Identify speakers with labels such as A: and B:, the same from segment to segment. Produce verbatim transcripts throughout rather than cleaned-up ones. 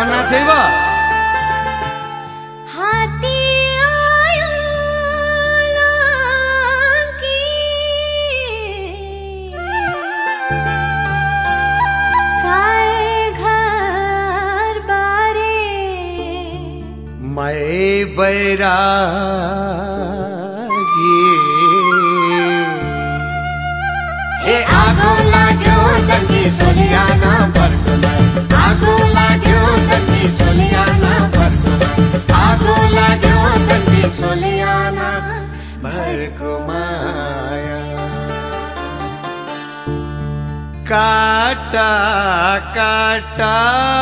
A: भन्न छैब
B: हात्ती आयो लाङ्की साए घर बारे
C: मै बैरागी
D: ए आगो लाग्यो तन्नी सोलियाना बर्कुलाई आगो लाग्यो तन्नी सोलियाना बर्कुलाई आगो लाग्यो तन्नी सोलियाना
C: भरको माया काटा काटा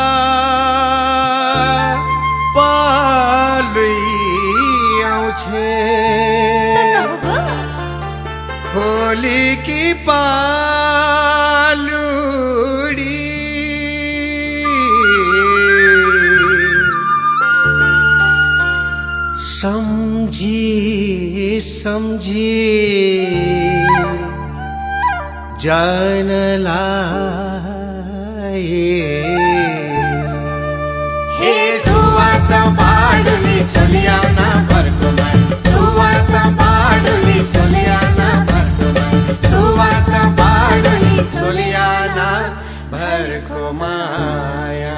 C: पालुई आउँछे खोली की पालुडी सम्झी सम्झी जानलाई
D: हे सुवात बाडुली सोलियाना बर्कुलाई सुवात बाडुली सोलियाना सुवात बाडुली सोलियाना
C: भरको माया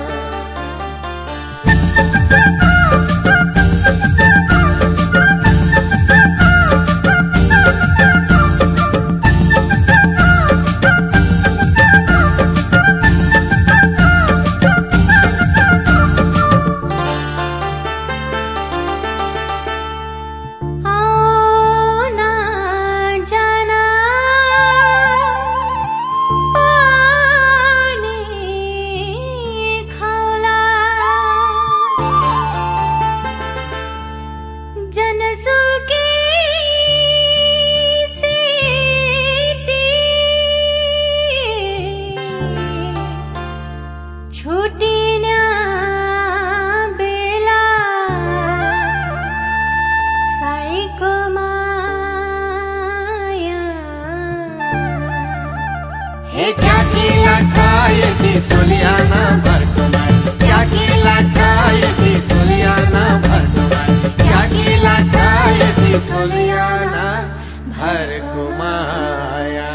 D: सोलियाना बर्कुलाई क्या गिला छ यति सोलियाना बर्कुलाई क्या गिला छ यति सोलियाना
C: भरको माया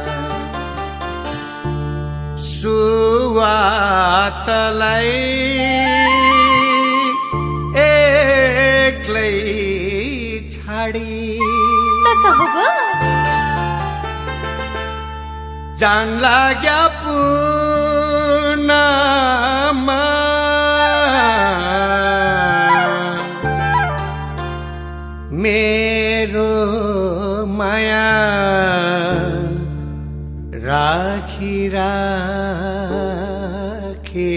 C: सुवातलाई एक्लै छाडी जान लाग्या पुनमा मेरो माया राखी राखे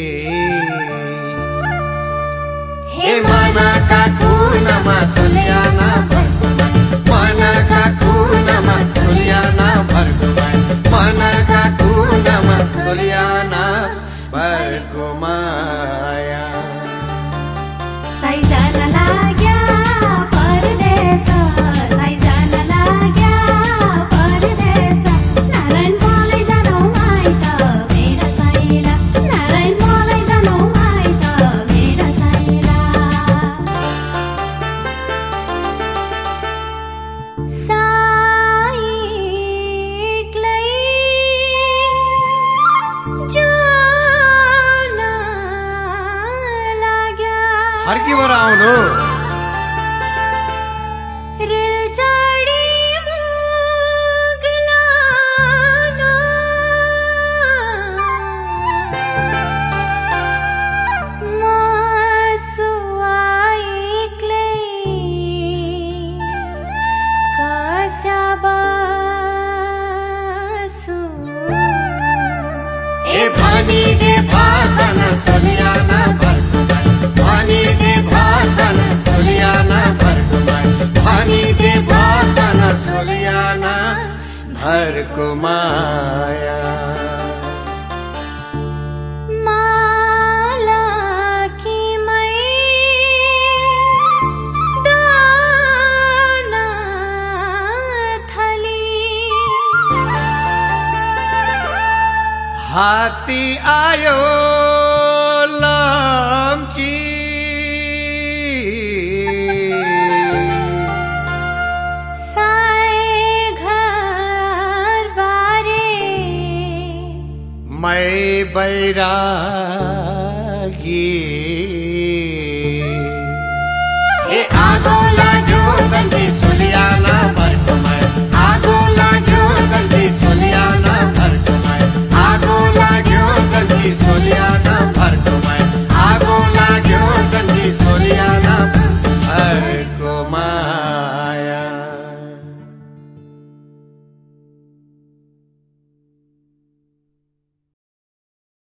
D: हे मनका कुनमा सोलियाना बर्कुलाई मनका कुनमा सोलियाना बर्कुलाई मनका कुनमा सोलियाना भरको माया
B: साई जान लाग्या परदेश साई जान लाग्या परदेश नारायण बोलै जानु आइता मेरा साइला नारायण बोलै जानु आइता मेरा साइला साई एक्लै जान लाग्या
C: फर्किएर आउनु
B: रेल चढी मुगलान मासुआ एक्लै कसा बासु
D: ए भनी दे भाषण सोलियाना बर्कुलाई भनी दे भाषण सोलियाना बर्कुलाई भनी दे भाषण सोलियाना
C: भरको माया
B: माला की मै दाना थली
C: हात्ती आयो ला राम की
B: साए घर बारे
C: मैं बैरागी
D: ए आगो लाग्यो गन्धी सुलियाना भर्कुमै आगो लाग्यो गन्धी सुलियाना भर्कुमै आगो लाग्यो गन्धी सुलियाना